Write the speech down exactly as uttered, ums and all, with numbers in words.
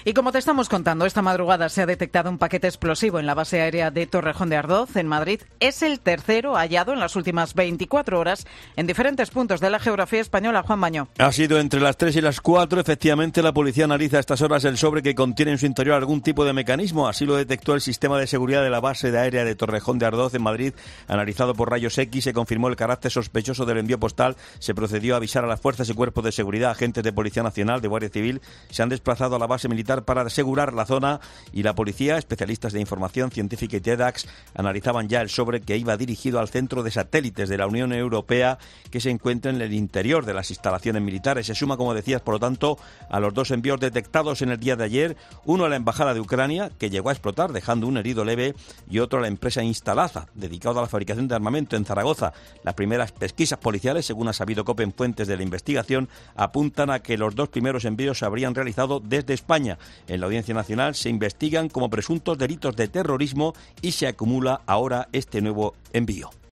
Y como te estamos contando, esta madrugada se ha detectado un paquete explosivo en la base aérea de Torrejón de Ardoz, en Madrid. Es el tercero hallado en las últimas veinticuatro horas en diferentes puntos de la geografía española. Juan Baño. Ha sido entre las tres y las cuatro. Efectivamente, la policía analiza a estas horas el sobre que contiene en su interior algún tipo de mecanismo. Así lo detectó el sistema de seguridad de la base de aérea de Torrejón de Ardoz, en Madrid. Analizado por rayos X, se confirmó el carácter sospechoso del envío postal. Se procedió a avisar a las fuerzas y cuerpos de seguridad. Agentes de Policía Nacional, de Guardia Civil, se han desplazado a la base militar para asegurar la zona, y la policía, especialistas de información científica y TEDx analizaban ya el sobre, que iba dirigido al centro de satélites de la Unión Europea, que se encuentra en el interior de las instalaciones militares. Se suma, como decías, por lo tanto, a los dos envíos detectados en el día de ayer, uno a la Embajada de Ucrania, que llegó a explotar dejando un herido leve, y otro a la empresa Instalaza, dedicada a la fabricación de armamento en Zaragoza. Las primeras pesquisas policiales, según ha sabido COPE en fuentes de la investigación, apuntan a que los dos primeros envíos se habrían realizado desde España. En la Audiencia Nacional se investigan como presuntos delitos de terrorismo y se acumula ahora este nuevo envío.